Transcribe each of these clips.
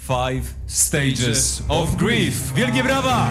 Five Stages of Grief. Wielkie brawa!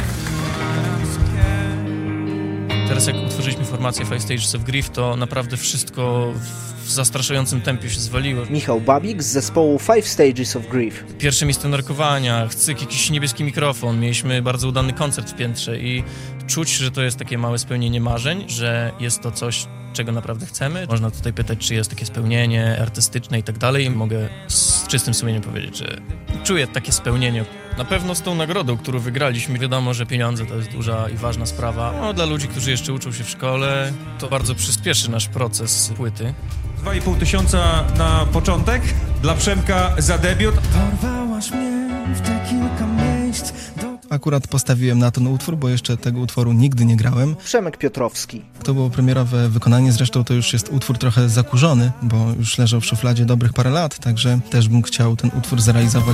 Teraz jak utworzyliśmy formację Five Stages of Grief, to naprawdę wszystko w zastraszającym tempie się zwaliło. Michał Babik z zespołu Five Stages of Grief. Pierwsze miejsce narkowania, chcyk, jakiś niebieski mikrofon, mieliśmy bardzo udany koncert w piętrze i czuć, że to jest takie małe spełnienie marzeń, że jest to coś, czego naprawdę chcemy. Można tutaj pytać, czy jest takie spełnienie artystyczne i tak dalej i mogę z czystym sumieniem powiedzieć, że czuję takie spełnienie. Na pewno z tą nagrodą, którą wygraliśmy, wiadomo, że pieniądze to jest duża i ważna sprawa. No, dla ludzi, którzy jeszcze uczą się w szkole, to bardzo przyspieszy nasz proces płyty. 2,5 tysiąca na początek, dla Przemka za debiut. Porwałaś mnie w te kilka miejsc. Akurat postawiłem na ten utwór, bo jeszcze tego utworu nigdy nie grałem. Przemek Piotrowski. To było premierowe wykonanie, zresztą to już jest utwór trochę zakurzony, bo już leżał w szufladzie dobrych parę lat, także też bym chciał ten utwór zrealizować.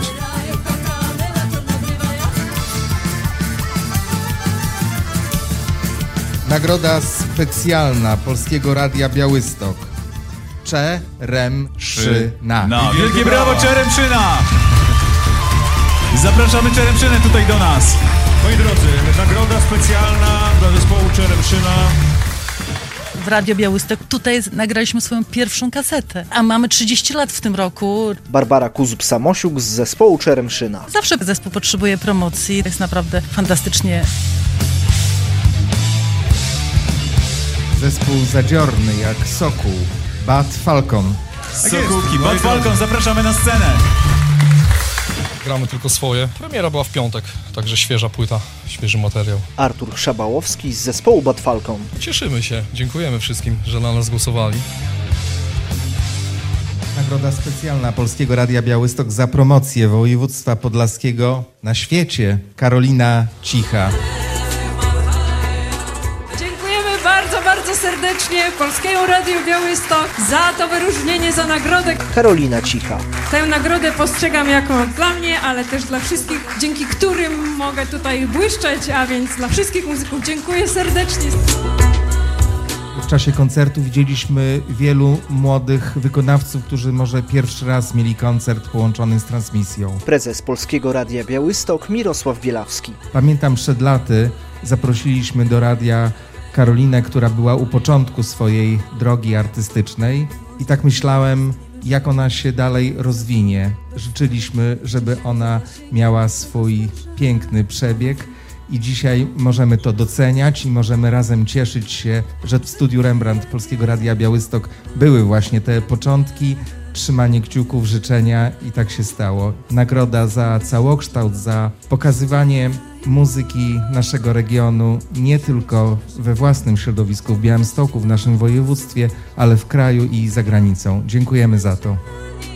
Nagroda specjalna Polskiego Radia Białystok. Czeremszyna. No, wielkie brawo, Czeremszyna! Zapraszamy Czeremszynę tutaj do nas. Moi drodzy, nagroda specjalna dla zespołu Czeremszyna. W Radio Białystok tutaj nagraliśmy swoją pierwszą kasetę, a mamy 30 lat w tym roku. Barbara Kuzub-Samosiuk z zespołu Czeremszyna. Zawsze zespół potrzebuje promocji, jest naprawdę fantastycznie. Zespół zadziorny jak Sokół. Bad Falcon. Sokółki, Bad Falcon, zapraszamy na scenę. Gramy tylko swoje. Premiera była w piątek, także świeża płyta, świeży materiał. Artur Szabałowski z zespołu Bad Falcon. Cieszymy się, dziękujemy wszystkim, że na nas głosowali. Nagroda specjalna Polskiego Radia Białystok za promocję województwa podlaskiego na świecie. Karolina Cicha. Bardzo serdecznie Polskiemu Radiu Białystok za to wyróżnienie, za nagrodę. Karolina Cicha. Tę nagrodę postrzegam jako dla mnie, ale też dla wszystkich, dzięki którym mogę tutaj błyszczeć, a więc dla wszystkich muzyków dziękuję serdecznie. W czasie koncertu widzieliśmy wielu młodych wykonawców, którzy może pierwszy raz mieli koncert połączony z transmisją. Prezes Polskiego Radia Białystok Mirosław Bielawski. Pamiętam, przed laty zaprosiliśmy do radia Karolinę, która była u początku swojej drogi artystycznej i tak myślałem, jak ona się dalej rozwinie. Życzyliśmy, żeby ona miała swój piękny przebieg i dzisiaj możemy to doceniać i możemy razem cieszyć się, że w studiu Rembrandt Polskiego Radia Białystok były właśnie te początki, trzymanie kciuków, życzenia i tak się stało. Nagroda za całokształt, za pokazywanie muzyki naszego regionu nie tylko we własnym środowisku w Białymstoku, w naszym województwie, ale w kraju i za granicą. Dziękujemy za to.